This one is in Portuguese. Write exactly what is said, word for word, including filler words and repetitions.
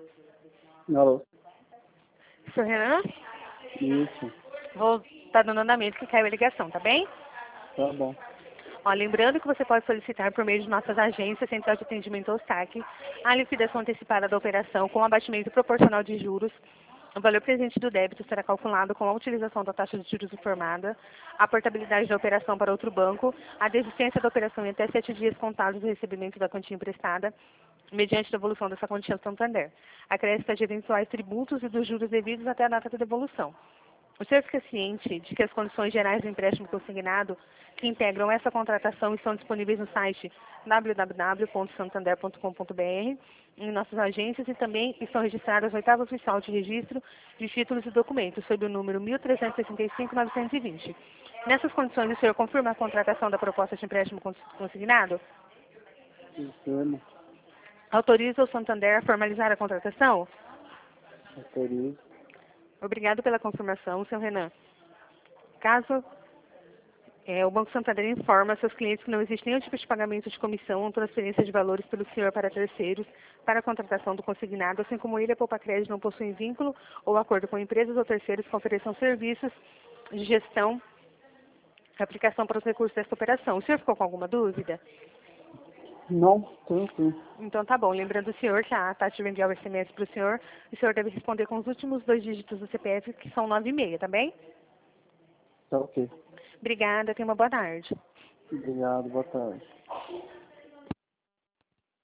Alô? Seu Renan? Isso, Vou estar dando andamento que caiu a ligação, tá bem? tá bom. Ó, lembrando que você pode solicitar por meio de nossas agências, Central de Atendimento ou S A C, a liquidação antecipada da operação com abatimento proporcional de juros. O valor presente do débito será calculado com a utilização da taxa de juros informada, a portabilidade da operação para outro banco, a desistência da operação em até sete dias contados do recebimento da quantia emprestada, mediante a devolução dessa quantia ao Santander. Acrescenta de eventuais tributos e dos juros devidos até a data da devolução. O senhor fica ciente de que as condições gerais do empréstimo consignado que integram essa contratação estão disponíveis no site w w w ponto santander ponto com ponto b r, em nossas agências, e também estão registradas no oitavo oficial de registro de títulos e documentos, sob o número mil trezentos e sessenta e cinco, novecentos e vinte. Nessas condições, o senhor confirma a contratação da proposta de empréstimo cons- consignado? Confirmo, Autoriza o Santander a formalizar a contratação? autorizo. Obrigado pela confirmação, senhor Renan. Caso é, o Banco Santander informa seus clientes que não existe nenhum tipo de pagamento de comissão ou transferência de valores pelo senhor para terceiros para a contratação do consignado, assim como ele e a Poupa Crédito não possuem vínculo ou acordo com empresas ou terceiros que ofereçam serviços de gestão e aplicação para os recursos desta operação. O senhor ficou com alguma dúvida? Não, tranquilo. Então tá bom. Lembrando o senhor que a Tati vai enviar o S M S para o senhor, o senhor deve responder com os últimos dois dígitos do C P F, que são nove e meia, tá bem? Tá ok. Obrigada, tenha uma boa tarde. Obrigado, boa tarde.